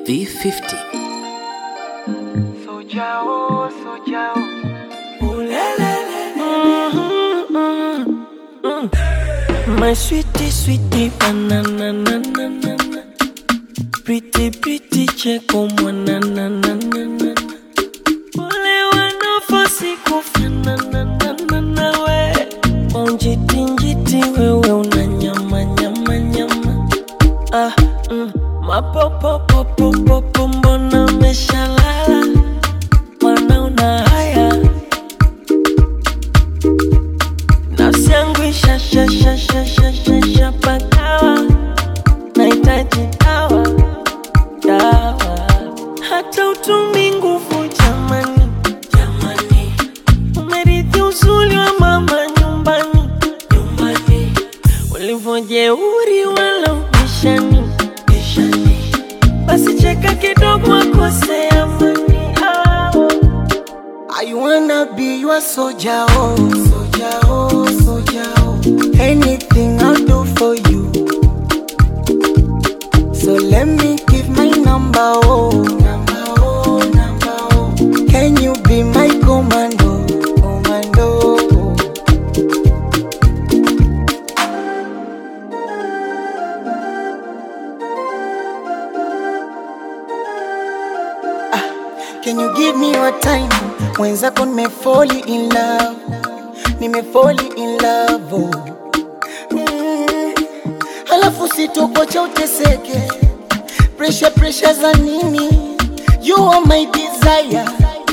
B50. Sojao, sojao. My sweetie, sweetie, banana, na, na, na, na. Pretty, pretty, cheko, mwana, na, na, na, na. Ole wanafosi kufana, na, na, na, na, we. Onjiti, njiti, wewe unanyama, nyama, nyama. Mapopo, mbona umeshalala? Mwana una haya. Nafsi yangu isha pagawa. Nahitaji dawa. Hata utumi nguvu jamani. Umerithi uzuri wa mama nyumbani. Ulivojeuri wala ubishani. Basi cheka kidogo akosea amani. I wanna be your soldier, oh, soldier, oh, soldier, oh. Anything I'll do for you. So let me give my number, oh, number, oh, number, oh. Can you be my commando, commando? Can you give me your time? Mwenzako nimefall in love, nimefall in love, oh. Halafu sitokocha uteseke. Pressure za nini? You are my desire.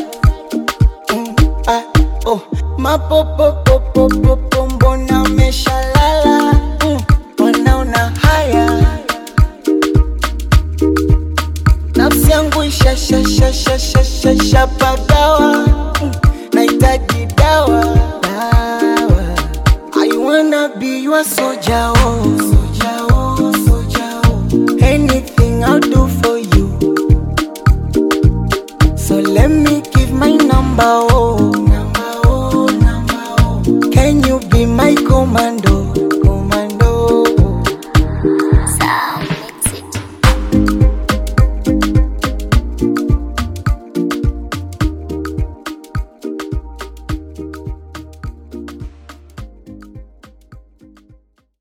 Oh, mapopo, mbona umeshalala? Wanaona haya. Nafsi yangu isha pagawa.